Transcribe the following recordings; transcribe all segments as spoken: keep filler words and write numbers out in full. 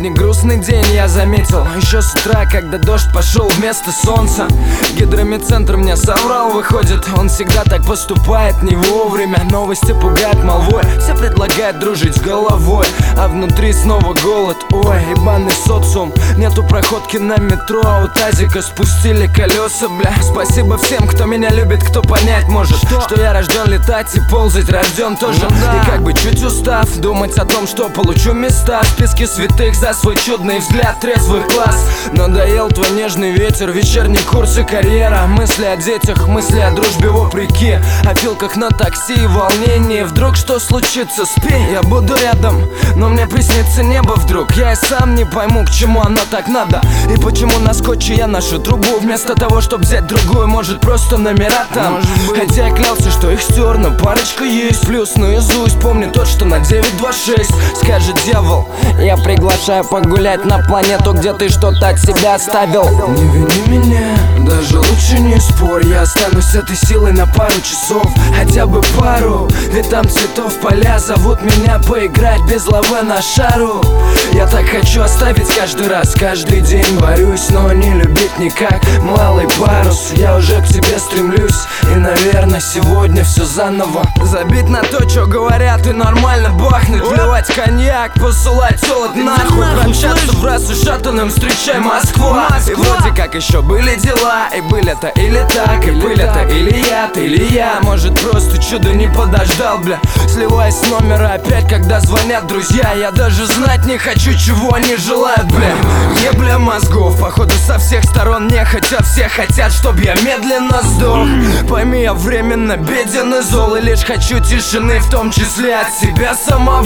Сегодня грустный день, я заметил. Еще с утра, когда дождь пошел вместо солнца. Гидромедцентр мне соврал, выходит. Он всегда так поступает, не вовремя. Новости пугают молвой, все предлагают дружить с головой, а внутри снова голод. Ой, ебаный социум. Нету проходки на метро, а у тазика спустили колеса, бля. Спасибо всем, кто меня любит, кто понять может, Что, что я рожден летать и ползать, рожден тоже. Ну, да. И как бы чуть устав думать о том, что получу места в списке святых за свой чудный взгляд трезвых глаз. Надоел твой нежный ветер, вечерний курс и карьера. Мысли о детях, мысли о дружбе вопреки, о филках на такси и волнении. Вдруг что случится, спей, я буду рядом, но мне приснится небо вдруг. Я и сам не пойму, к чему оно так надо, и почему на скотче я ношу трубу вместо того, чтобы взять другую. Может, просто номера там, хотя я клялся, что их стер, но парочка есть. Плюс наизусть помню тот, что на девять два шесть. Скажет дьявол, я приглашаю погулять на планету, где ты что-то от себя оставил. Не вини меня, даже лучше не спорь. Я останусь этой силой на пару часов, хотя бы пару. Ведь там цветов поля зовут меня поиграть без лавы на шару. Я так хочу оставить каждый раз, каждый день борюсь, но не любить никак. Малый парус, я уже к тебе стремлюсь, и, наверное, сегодня все заново. Забить на то, что говорят, и нормально бахнуть. Вливать коньяк, посылать солод нахуй. Промчаться в раз ушатанным, встречай Москву. И вроде как еще были дела, и были-то или так, и были-то или я, ты или я. Может, просто чудо не подождал, бля. Сливаясь с номера опять, когда звонят друзья. Я даже знать не хочу, чего они желают, бля. Не бля мозгов, походу со всех сторон не хотят. Все хотят, чтоб я медленно сдох. Пойми, я временно беден и зол, и лишь хочу тишины, в том числе от себя самого.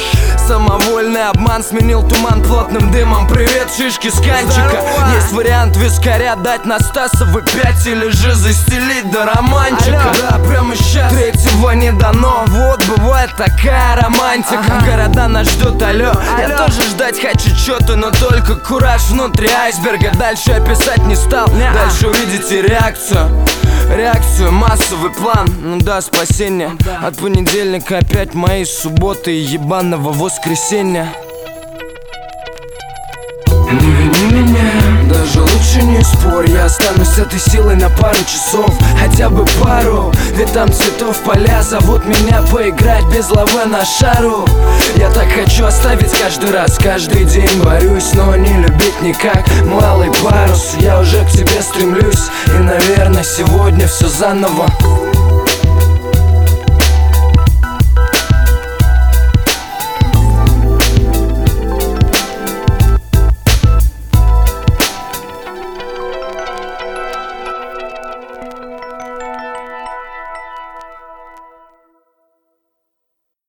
Самовольный обман сменил туман плотным дымом. Привет, шишки с канчика. Есть вариант вискаря дать на Стасовы пять, или же застелить до романчика. Алло. Да, прямо сейчас третьего не дано. Вот бывает такая романтика. Ага. Города нас ждут, алло. алло Я тоже ждать хочу что-то, но только кураж внутри айсберга. Дальше описать не стал, Не-а. Дальше увидите реакцию. Реакцию, массовый план, ну да, спасение. От понедельника опять моей субботы и ебаного воскресенья. Не вини меня, даже лучше не спорь. Я останусь этой силой на пару часов, хотя бы пару. Ведь там цветов поля зовут меня поиграть без лавы на шару. Я так хочу оставить каждый раз, каждый день борюсь, но не любить никак. Малый парус, я уже к тебе стремлюсь, и, наверное, сегодня все заново.